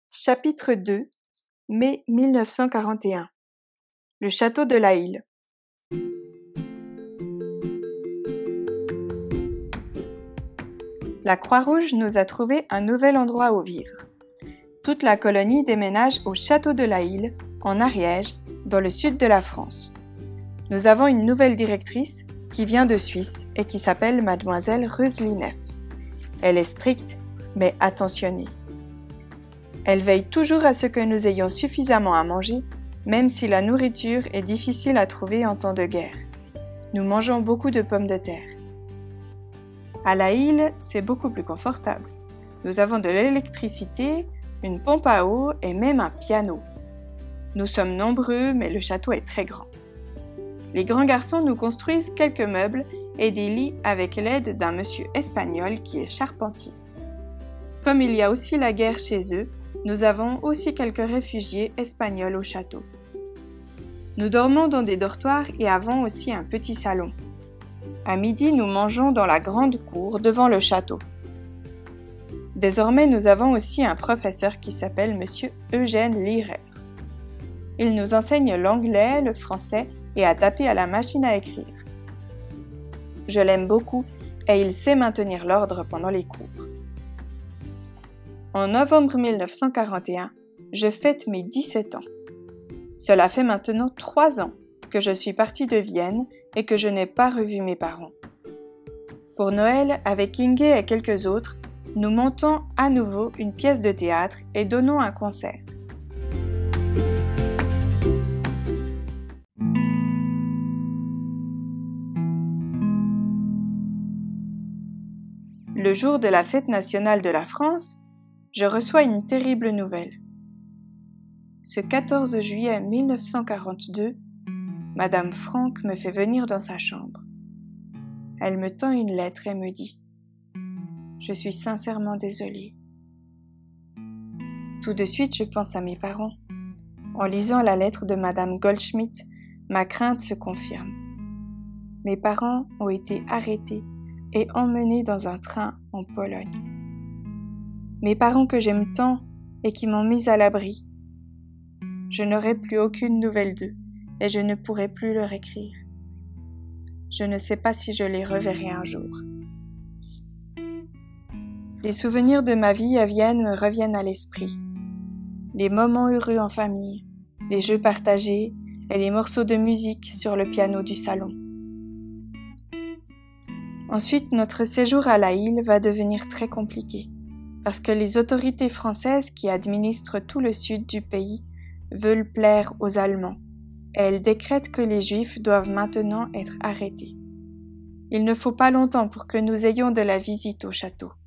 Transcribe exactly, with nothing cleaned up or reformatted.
Chapitre deux, mai mille neuf cent quarante et un. Le château de la Île. La Croix-Rouge nous a trouvé un nouvel endroit où vivre. Toute la colonie déménage au château de la Île, en Ariège, dans le sud de la France. Nous avons une nouvelle directrice qui vient de Suisse et qui s'appelle Mademoiselle Reuselinef. Elle est stricte, mais attentionnée. Elle veille toujours à ce que nous ayons suffisamment à manger, même si la nourriture est difficile à trouver en temps de guerre. Nous mangeons beaucoup de pommes de terre. À la île, c'est beaucoup plus confortable. Nous avons de l'électricité, une pompe à eau et même un piano. Nous sommes nombreux, mais le château est très grand. Les grands garçons nous construisent quelques meubles et des lits avec l'aide d'un monsieur espagnol qui est charpentier. Comme il y a aussi la guerre chez eux, nous avons aussi quelques réfugiés espagnols au château. Nous dormons dans des dortoirs et avons aussi un petit salon. À midi, nous mangeons dans la grande cour devant le château. Désormais, nous avons aussi un professeur qui s'appelle monsieur Eugène Lirer. Il nous enseigne l'anglais, le français et à taper à la machine à écrire. Je l'aime beaucoup et il sait maintenir l'ordre pendant les cours. En novembre mille neuf cent quarante et un, je fête mes dix-sept ans. Cela fait maintenant trois ans que je suis partie de Vienne et que je n'ai pas revu mes parents. Pour Noël, avec Inge et quelques autres, nous montons à nouveau une pièce de théâtre et donnons un concert. Le jour de la fête nationale de la France, je reçois une terrible nouvelle. Ce quatorze juillet mille neuf cent quarante-deux, Madame Franck me fait venir dans sa chambre. Elle me tend une lettre et me dit « Je suis sincèrement désolée. » Tout de suite, je pense à mes parents. En lisant la lettre de Madame Goldschmidt, ma crainte se confirme. Mes parents ont été arrêtés et emmenés dans un train en Pologne. Mes parents que j'aime tant et qui m'ont mise à l'abri. Je n'aurai plus aucune nouvelle d'eux et je ne pourrai plus leur écrire. Je ne sais pas si je les reverrai un jour. Les souvenirs de ma vie à Vienne me reviennent à l'esprit. Les moments heureux en famille, les jeux partagés et les morceaux de musique sur le piano du salon. Ensuite, notre séjour à la île va devenir très compliqué. Parce que les autorités françaises qui administrent tout le sud du pays veulent plaire aux Allemands et elles décrètent que les Juifs doivent maintenant être arrêtés. Il ne faut pas longtemps pour que nous ayons de la visite au château.